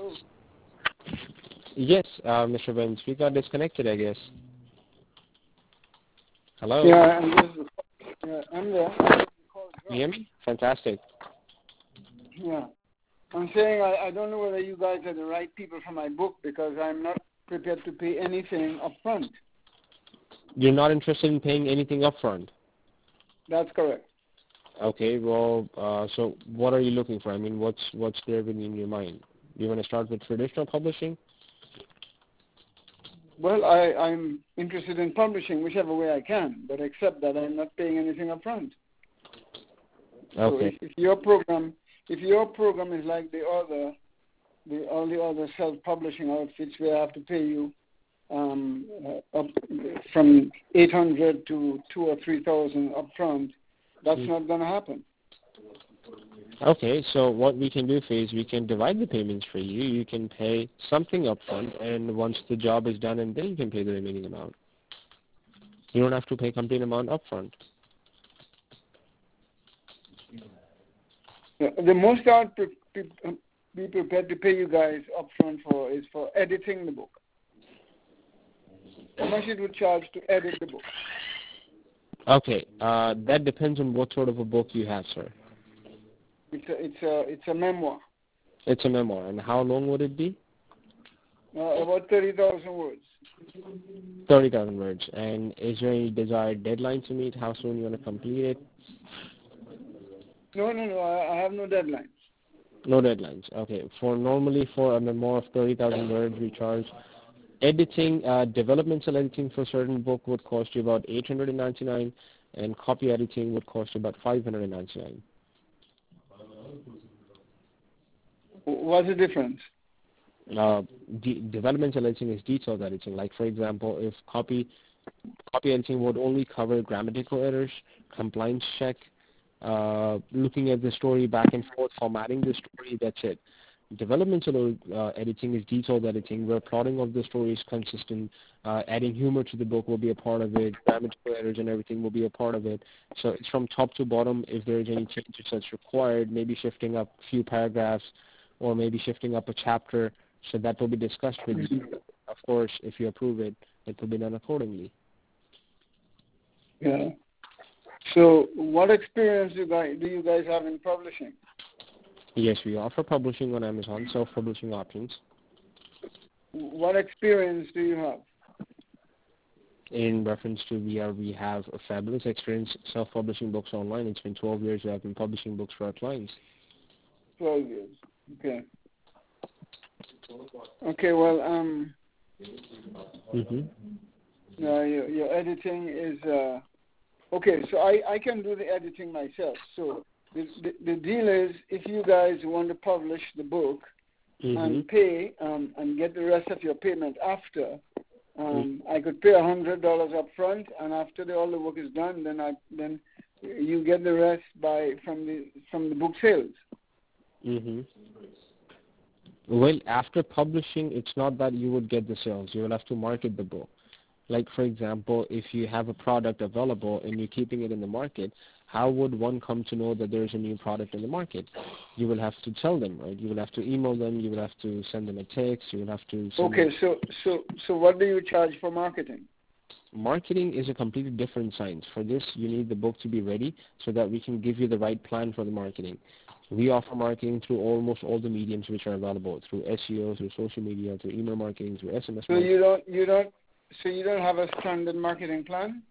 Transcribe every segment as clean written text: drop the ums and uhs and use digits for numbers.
Yes, Mr. Benz, we got disconnected, I guess. Hello? Yeah, I'm there. Can you hear me? Fantastic. Yeah. I'm saying I don't know whether you guys are the right people for my book because I'm not prepared to pay anything up front. You're not interested in paying anything upfront? That's correct. Okay, well, so what are you looking for? I mean, what's there in your mind? Do you want to start with traditional publishing? Well, I'm interested in publishing whichever way I can, but except that I'm not paying anything up front. Okay. So if your program is like all the other self-publishing outfits where I have to pay you up from 800 to 2,000 or 3,000 up front, that's not going to happen. Okay, so what we can do for you is we can divide the payments for you. You can pay something upfront, and once the job is done, and then you can pay the remaining amount. You don't have to pay a complete amount upfront. The most I would be prepared to pay you guys upfront is for editing the book. How much it would charge to edit the book? Okay, that depends on what sort of a book you have, sir. It's a memoir. It's a memoir, and how long would it be? About 30,000 words. 30,000 words. And is there any desired deadline to meet? How soon you want to complete it? No. I have no deadlines. No deadlines. Okay. Normally for a memoir of 30,000 words, we charge editing, developmental editing for a certain book would cost you about $899, and copy editing would cost you about $599. What's the difference? Developmental editing is detailed editing. Like, for example, if copy editing would only cover grammatical errors, compliance check, looking at the story back and forth, formatting the story, that's it. Developmental editing is detailed editing, where plotting of the story is consistent, adding humor to the book will be a part of it, grammatical errors and everything will be a part of it. So it's from top to bottom. If there is any changes that's required, maybe shifting up a few paragraphs or maybe shifting up a chapter, so that will be discussed with you. Of course, if you approve it, it will be done accordingly. Yeah. So what experience do you guys have in publishing? Yes, we offer publishing on Amazon, self-publishing options. What experience do you have? In reference to we have a fabulous experience self-publishing books online. It's been 12 years that I've been publishing books for our clients. 12 years. Okay. Okay, well, your editing is, okay, so I can do the editing myself. So the deal is, if you guys want to publish the book and pay and get the rest of your payment after, I could pay $100 up front, and after all the work is done, then you get the rest from the book sales. Well, after publishing, it's not that you would get the sales. You will have to market the book. Like, for example, if you have a product available and you're keeping it in the market, how would one come to know that there's a new product in the market? You will have to tell them, right? You will have to email them. You will have to send them a text. You will have to send them. So what do you charge for marketing? Marketing is a completely different science. For this, you need the book to be ready so that we can give you the right plan for the marketing. We offer marketing through almost all the mediums which are available, through SEO, through social media, through email marketing, through SMS marketing. So you don't have a standard marketing plan?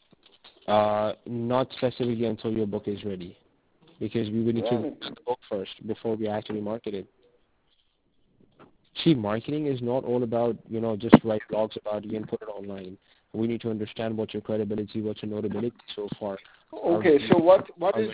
Not specifically until your book is ready, because we would need to look at the book first before we actually market it. See, marketing is not all about, just write blogs about you and put it online. We need to understand what's your credibility, what's your notability so far. Okay, so what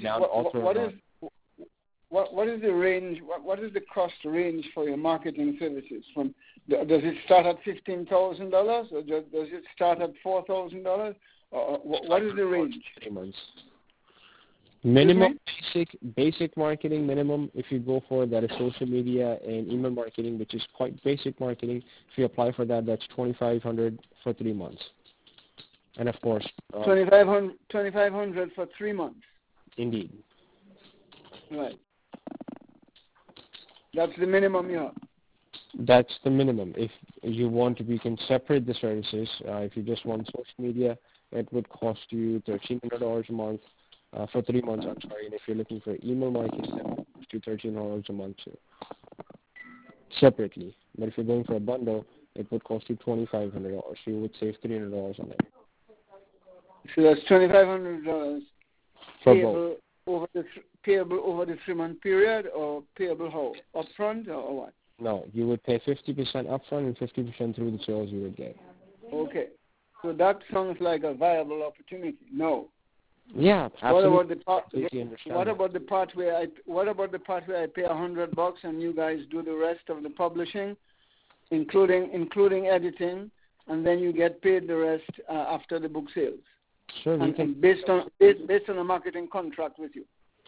is the range? What is the cost range for your marketing services? Does it start at $15,000 or does it start at $4,000? What is the range? 3 months. Minimum basic marketing minimum, if you go for that, is social media and email marketing, which is quite basic marketing. If you apply for that, that's $2,500 for 3 months. And of course, $2,500 for 3 months. Indeed. Right. That's the minimum you have. That's the minimum. If you want to, we can separate the services. If you just want social media, it would cost you $1,300 a month for 3 months. I'm sorry. And if you're looking for email marketing, that would cost you $1,300 a month too, separately. But if you're going for a bundle, it would cost you $2,500. So you would save $300 on it. So that's $2,500 For payable over the 3-month period, or payable how, upfront or what? No, you would pay 50% upfront and 50% through the sales you would get. Okay, so that sounds like a viable opportunity. No. Yeah, absolutely. What about the part where I pay $100 and you guys do the rest of the publishing, including editing, and then you get paid the rest after the book sales? Sure, and based on a marketing contract with you.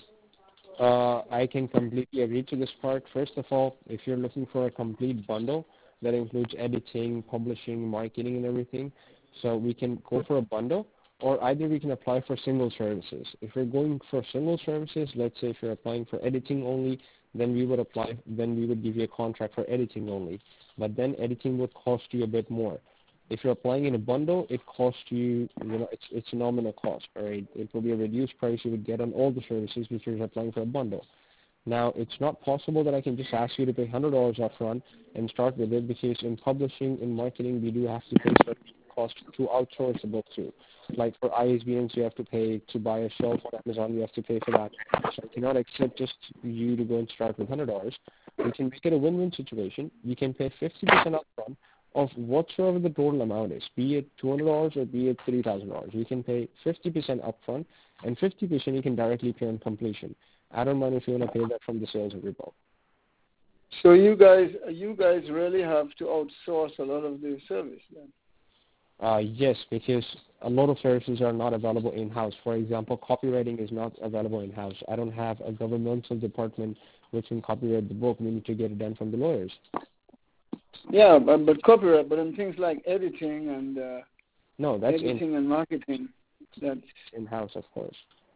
I can completely agree to this part. First of all, if you're looking for a complete bundle that includes editing, publishing, marketing, and everything, so we can go for a bundle, or either we can apply for single services. If you're going for single services, let's say if you're applying for editing only, then we would give you a contract for editing only. But then editing would cost you a bit more. If you're applying in a bundle, it costs you, it's a nominal cost, all right? It will be a reduced price you would get on all the services if you're applying for a bundle. Now, it's not possible that I can just ask you to pay $100 up front and start with it, because in publishing, in marketing, we do have to pay certain costs to outsource the book too. Like for ISBNs, you have to pay to buy a shelf on Amazon, you have to pay for that. So I cannot accept just you to go and start with $100. We can make it a win-win situation. You can pay 50% up front of whatsoever the total amount is, be it $200 or be it $3,000. You can pay 50% upfront, and 50% you can directly pay on completion. I don't mind if you want to pay that from the sales of your book. So you guys really have to outsource a lot of the service then? Yes, because a lot of services are not available in-house. For example, copywriting is not available in-house. I don't have a governmental department which can copyright the book. We need to get it done from the lawyers. Yeah, but copyright, but in things like editing and that's editing and marketing, that's in-house, of course.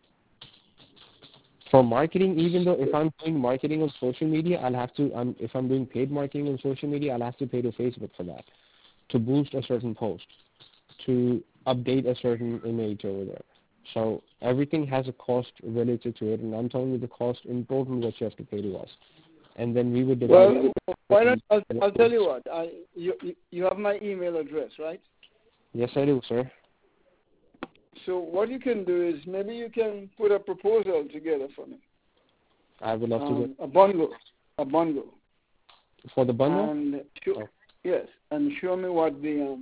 For marketing, even though if I'm doing marketing on social media, I'll have to. If I'm doing paid marketing on social media, I'll have to pay to Facebook for that, to boost a certain post, to update a certain image over there. So everything has a cost related to it, and I'm telling you the cost in total what you have to pay to us. And then we would divide. Well, why not? I'll tell you what. You have my email address, right? Yes, I do, sir. So what you can do is maybe you can put a proposal together for me. I would love to do a bundle. For the bundle? And yes, and show me what the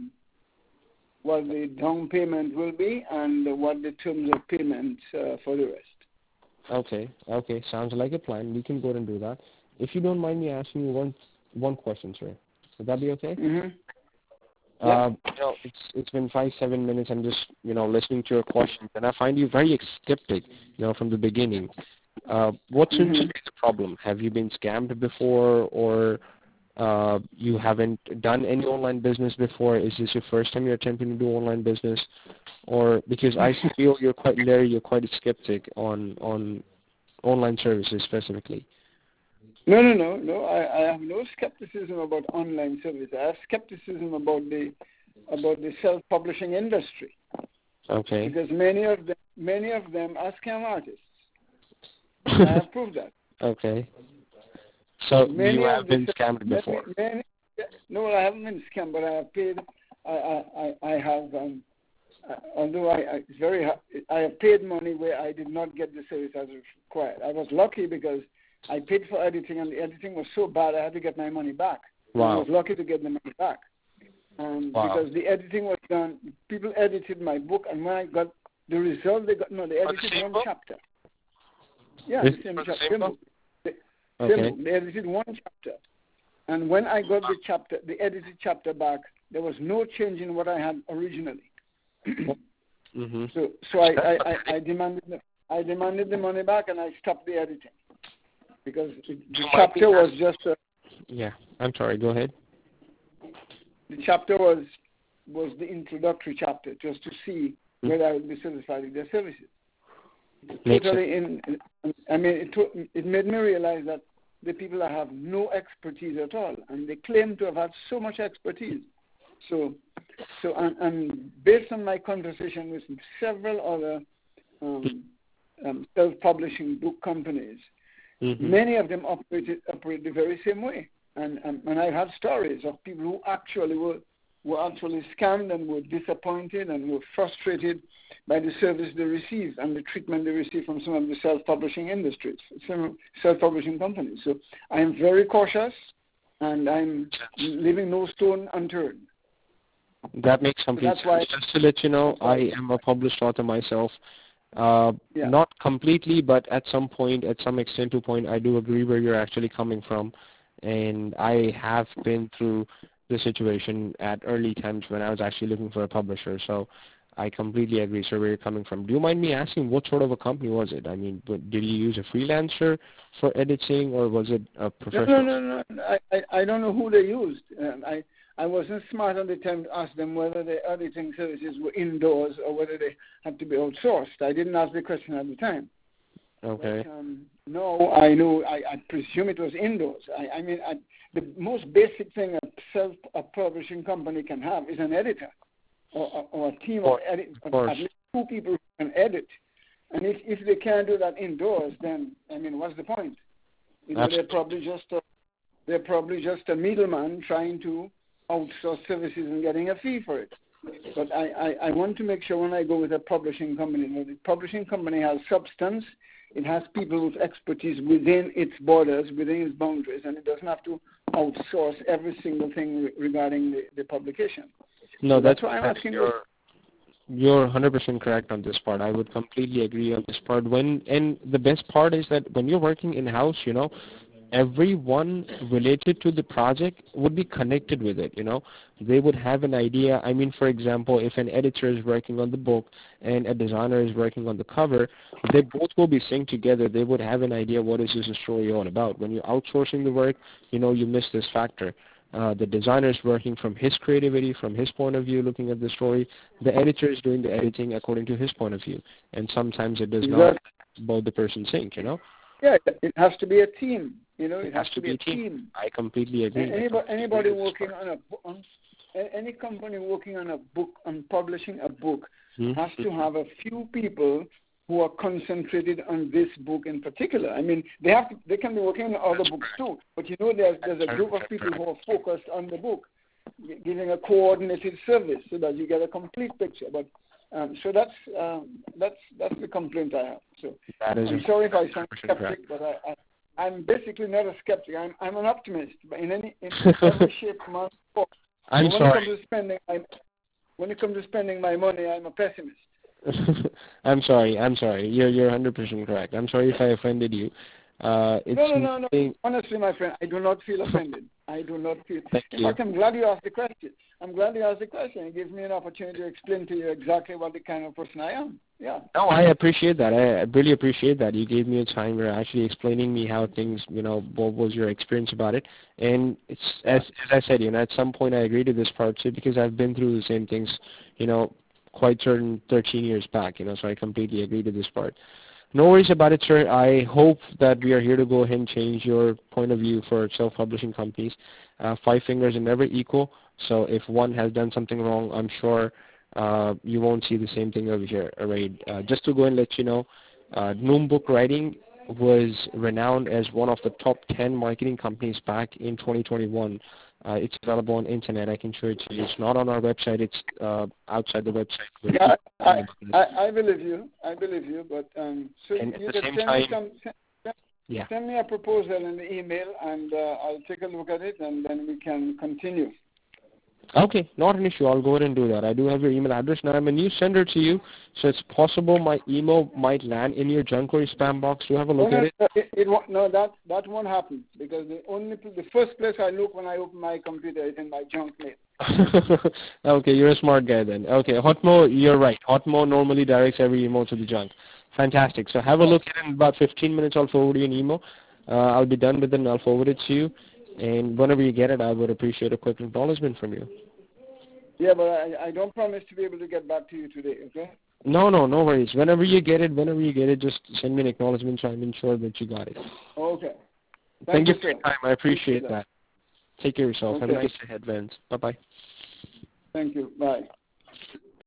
down payment will be and what the terms of payment for the rest. Okay, sounds like a plan. We can go ahead and do that. If you don't mind me asking you one question, sir, would that be okay? Mm-hmm. Yeah. It's been 5-7 minutes. I'm just listening to your questions, and I find you very skeptic. From the beginning. What seems to be the problem? Have you been scammed before, or you haven't done any online business before? Is this your first time you're attempting to do online business, or because I feel you're quite a skeptic on online services specifically? No. I have no skepticism about online service. I have skepticism about the self-publishing industry. Okay. Because many of them are scam artists. I have proved that. Okay. So you have been scammed before? No, I haven't been scammed, but I have paid. I have. Although it's very hard, I have paid money where I did not get the service as required. I was lucky because I paid for editing, and the editing was so bad I had to get my money back. Wow. I was lucky to get the money back. Because the editing was done, people edited my book, and when I got the result, they edited one chapter. Yeah, the same chapter. They edited one chapter. And when I got the edited chapter back, there was no change in what I had originally. Mm-hmm. So I demanded the money back, and I stopped the editing because the chapter was just yeah. I'm sorry. Go ahead. The chapter was the introductory chapter, just to see whether I would be satisfied with their services. It made me realize that the people that have no expertise at all, and they claim to have had so much expertise. So and based on my conversation with several other self-publishing book companies, many of them operate the very same way. And I have stories of people who actually were actually scammed and were disappointed and were frustrated by the service they received and the treatment they received from some of the self-publishing industries, some self-publishing companies. So I am very cautious, and I'm leaving no stone unturned. That makes complete sense. Just to let you know, I am a published author myself. Not completely, but at some point, at some extent to point, I do agree where you're actually coming from. And I have been through the situation at early times when I was actually looking for a publisher. So I completely agree, sir, where you're coming from. Do you mind me asking what sort of a company was it? I mean, did you use a freelancer for editing, or was it a professional? No. I don't know who they used. I wasn't smart at the time to ask them whether the editing services were indoors or whether they had to be outsourced. I didn't ask the question at the time. Okay. But, no, I know. I presume it was indoors. I mean, the most basic thing a publishing company can have is an editor or a team of editors, at least two people who can edit. And if they can't do that indoors, then, I mean, what's the point? You know, they're probably just a middleman trying to outsource services and getting a fee for it. But I want to make sure when I go with a publishing company, the publishing company has substance. It has people with expertise within its borders, within its boundaries, and it doesn't have to outsource every single thing regarding the publication. No, so that's why I'm asking you. You're 100% correct on this part. I would completely agree on this part. And the best part is that when you're working in-house, you know, everyone related to the project would be connected with it, you know. They would have an idea. I mean, for example, if an editor is working on the book and a designer is working on the cover, they both will be synced together. They would have an idea what is this story all about. When you're outsourcing the work, you know, you miss this factor. The designer is working from his creativity, from his point of view, looking at the story. The editor is doing the editing according to his point of view. And sometimes it does not both the person sync, you know. Yeah, it has to be a team. You know, it has to be a team. I completely agree. Anybody working on any company working on a book, on publishing a book, has to have a few people who are concentrated on this book in particular. I mean, they can be working on other books too, but you know, there's a group of people who are focused on the book, giving a coordinated service so that you get a complete picture. But so that's the complaint I have. So I'm sorry if I sound skeptic, but I'm basically not a skeptic. I'm an optimist, but in every shape, manner, form. I'm sorry. When it comes to spending my money, I'm a pessimist. I'm sorry. You're 100% correct. I'm sorry if I offended you. No. Honestly, my friend, I do not feel offended. I do not feel. In fact, I'm glad you asked the question. It gives me an opportunity to explain to you exactly what the kind of person I am. Yeah. No, I appreciate that. I really appreciate that. You gave me a time where actually explaining me how things, you know, what was your experience about it. And it's as I said, you know, at some point I agree to this part too, because I've been through the same things, you know, quite certain 13 years back, you know, so I completely agree to this part. No worries about it, sir. I hope that we are here to go ahead and change your point of view for self-publishing companies. 5 fingers are never equal, so if one has done something wrong, I'm sure you won't see the same thing over here. Right? Just to go and let you know, Noom Book Writing was renowned as one of the top 10 marketing companies back in 2021. It's available on internet. I can show it to you. It's not on our website. It's outside the website. Yeah, I believe you. But so and you at the can send me a proposal in the email, and I'll take a look at it, and then we can continue. Okay, not an issue. I'll go ahead and do that. I do have your email address now. I'm a new sender to you, so it's possible my email might land in your junk or your spam box. Do have a look at it. No, that won't happen, because the first place I look when I open my computer is in my junk mail. Okay, you're a smart guy then. Okay, Hotmo, you're right. Hotmo normally directs every email to the junk. Fantastic. So have a look at it in about 15 minutes. I'll forward you an email. I'll be done with it and I'll forward it to you. And whenever you get it, I would appreciate a quick acknowledgement from you. Yeah, but I don't promise to be able to get back to you today, okay? No worries. Whenever you get it, just send me an acknowledgement so I'm sure that you got it. Okay. Thank you for your time. I appreciate that. Take care of yourself. Okay. Have a nice day ahead, Vince. Bye-bye. Thank you. Bye.